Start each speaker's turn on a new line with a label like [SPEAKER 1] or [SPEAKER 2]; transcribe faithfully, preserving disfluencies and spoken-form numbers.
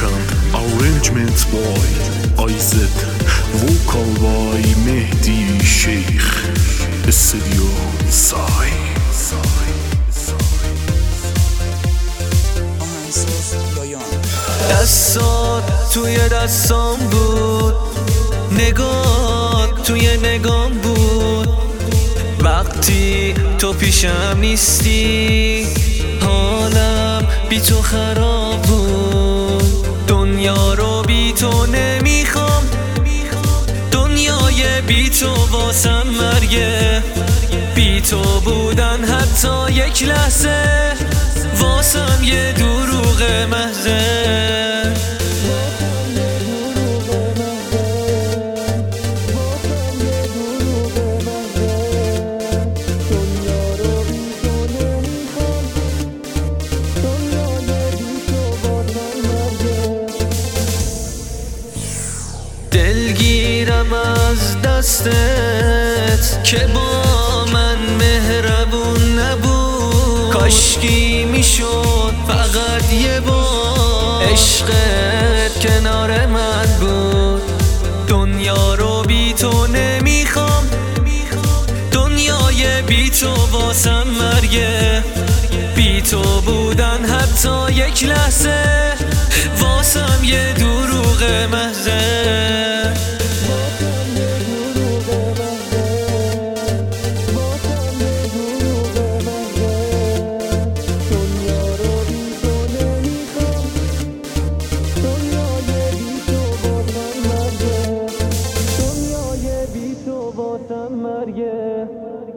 [SPEAKER 1] Production Arrangement by Isaac Vocal by Mehdi Sheikh Studio Sai
[SPEAKER 2] دستات توی دستام بود، نگاه توی نگام بود. وقتی تو پیشم نیستی حالم بی تو خراب بود. دنیا رو بی تو نمیخوام، دنیای بی تو واسم مرگه. بی تو بودن حتی یک لحظه واسم یه دروغ محضه. دلگیرم از دستت که با من مهربون نبود. کاشکی میشد فقط یه بار عشقت کنار من بود. دنیا رو بی تو نمیخوام، دنیای بی تو واسم مرگه. بی تو بودن حتی یک لحظه واسم یه دروغ محضه. مرگه